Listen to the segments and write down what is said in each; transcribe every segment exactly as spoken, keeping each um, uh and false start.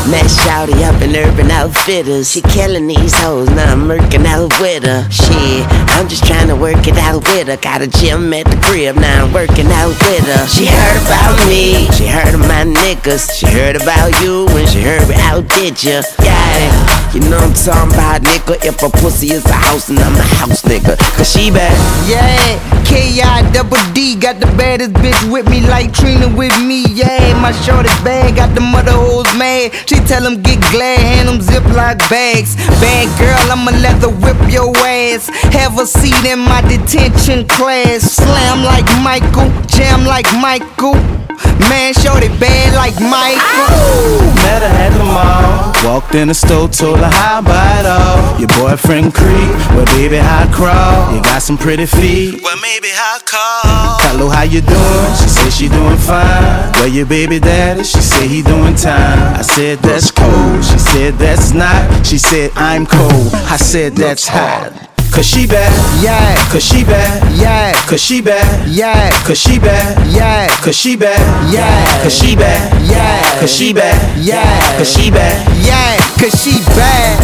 Met shawty up in Urban Outfitters. She killing these hoes, now I'm working out with her. Shit, I'm just trying to work it out with her. Got a gym at the crib, now I'm working out with her. She heard about me, she heard of my niggas. She heard about you when she heard we outdid ya. Yeah, you know I'm talking about, nigga. If a pussy is a house, and I'm a house nigga, cause she bad. Yeah, K I double D, got the baddest bitch with me like Trina with me. Yeah, my shorty bad, got the mother hoes mad. She tell them get glad, hand them Ziploc bags. Bad girl, I'ma let her whip your ass. Have a seat in my detention class. Slam like Michael, jam like Michael. Man, shorty bad like Michael. Ow! Met her at the mall, walked in the store, told her how I buy it all. Your boyfriend creep, well baby I crawl. You got some pretty feet, well maybe I call. Hello, how you doing? She said she doing fine. Where your baby daddy? She said he doing time. I said that's cold. She said that's not. She said I'm cold. I said that's hot. Cause she bad, yeah. Cause she bad, yeah. Cause she bad, yeah. Cause she bad, yeah. Cause she bad, yeah. Cause she bad, yeah. Cause she bad, yeah. Cause she bad, yeah. Cause she bad,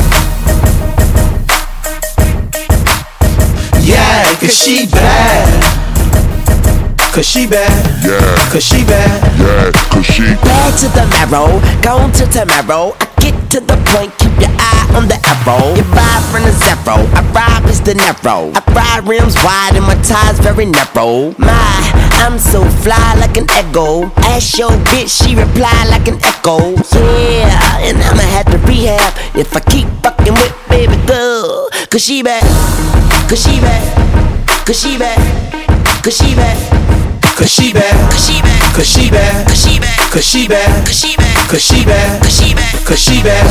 yeah. Cause she bad. Cause she bad, yeah. Cause she bad, yeah. Cause she bad to the marrow, gone to tomorrow. I get to the point, keep your eye on the arrow. You ride from the zero, I ride is the narrow. I ride rims wide and my tires very narrow. My, I'm so fly like an echo. Ask your bitch, she reply like an echo. Yeah, and I'ma have to rehab if I keep fucking with baby girl. Cause she bad, cause she bad, cause she bad, cause she bad. Cause she bad, Cause she bad, cause she bad, cause she bad, cause she bad, cause she bad, cause she bad, cause she bad, cause she bad.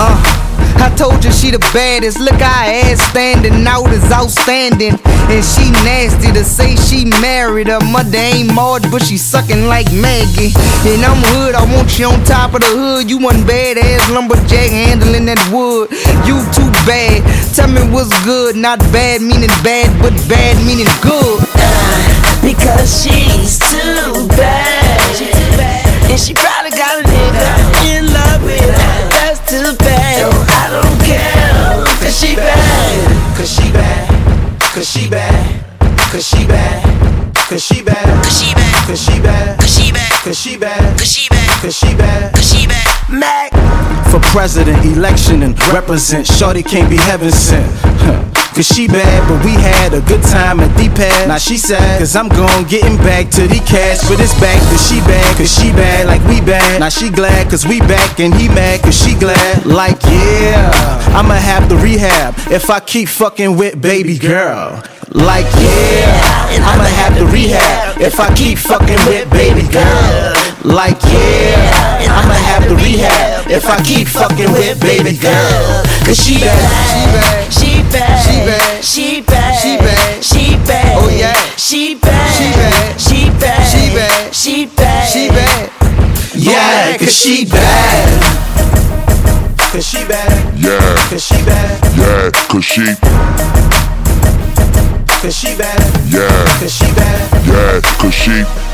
uh, I told you she the baddest. Look how her ass standing out is outstanding. And she nasty to say she married. Her mother ain't Marge, but she sucking like Maggie. And I'm hood, I want you on top of the hood. You one badass lumberjack handling that wood. You too bad, tell me what's good. Not bad meaning bad, but bad meaning good. uh, Because she's too bad. She's too bad. And she probably got a nigga in love with her. That's too bad. No, I don't care. Cause she bad. Cause she bad, cause she bad, cause she bad, cause she bad, Cause she bad. cause she bad, Cause she bad. cause she bad, Cause she bad. cause she bad. Cause she bad. Mac. For president, election, and represent, shorty can't be heaven sent. Cause she bad, but we had a good time at D-Pad. Now she sad, cause I'm gon' getting back to the cash. But it's back to she bad, cause she bad like we bad. Now she glad, cause we back, and he mad, cause she glad. Like yeah, I'ma have to rehab if I keep fucking with baby girl. Like yeah, I'ma have to rehab if I keep fucking with baby girl. Like yeah, I'ma have to rehab if I keep fucking with baby girl. Cause she bad, She bad, She bad. she bad, She bad. She bad. She bad. Oh, yeah. She bad. She bad. She bad. She bad. She bad. she bad, yeah, cause she bad. Cause she bad, yeah. cause she bad, Yeah. Cause she cause she bad, yeah. cause she bad. Yeah. Cause she